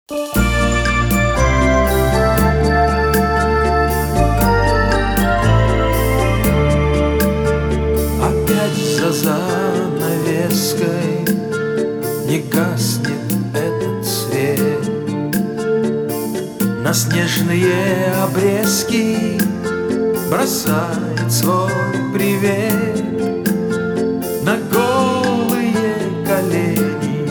Опять за занавеской не гаснет этот свет. На снежные обрезки бросает свой привет. На голые колени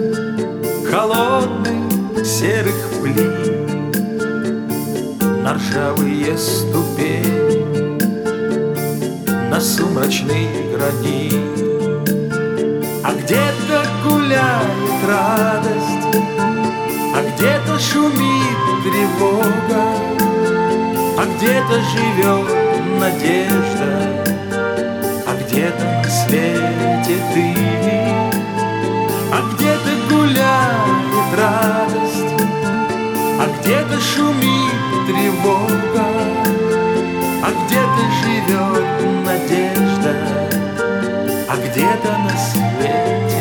холодных серых плит, на ржавые ступени, на сумрачный гранит. А где-то гуляет радость, а где-то шумит тревога, а где-то живет надежда, а где-то на свете ты. А где-то гуляет радость, а где-то шумит тревога, а где-то живет надежда, а где-то на свете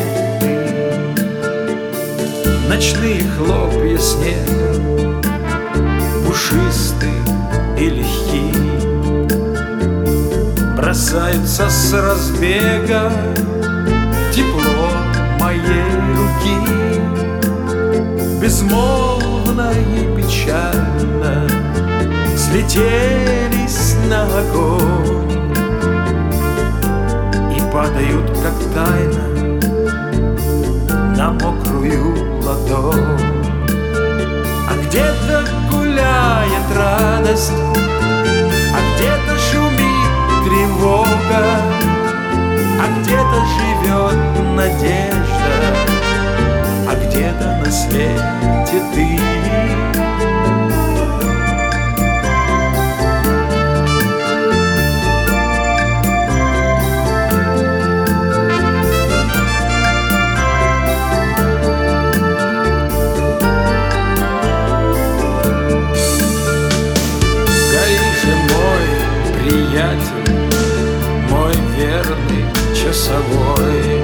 ты. Ночные хлопья снега, пушистые и легкие, бросаются с разбега тепло моей руки. Безмолвно и печально слетелись на огонь и падают, как тайна, на мокрую ладонь. А где-то гуляет радость, а где-то шумит тревога, а где-то живет надежда, а где-то на свете ты. Приятель, мой верный часовой,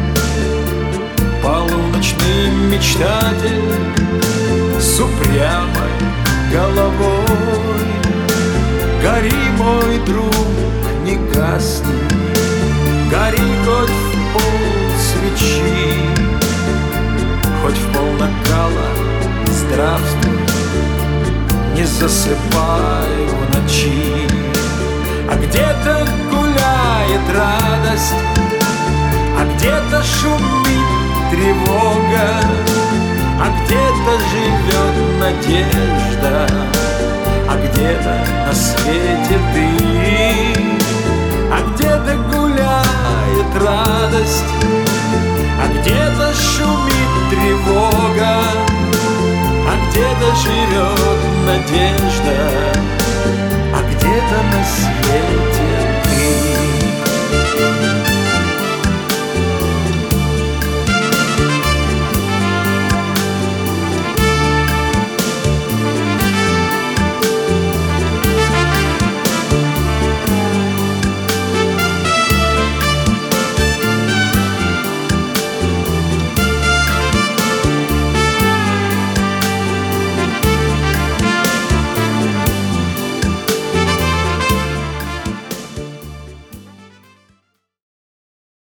полуночный мечтатель с упрямой головой. Гори, мой друг, не гасни, гори хоть в пол свечи, хоть в пол накала здравствуй, не засыпай в ночи. А где-то гуляет радость, а где-то шумит тревога, а где-то живет надежда, а где-то на свете ты. А где-то гуляет радость, а где-то шумит тревога, а где-то живет надежда, а где-то на свете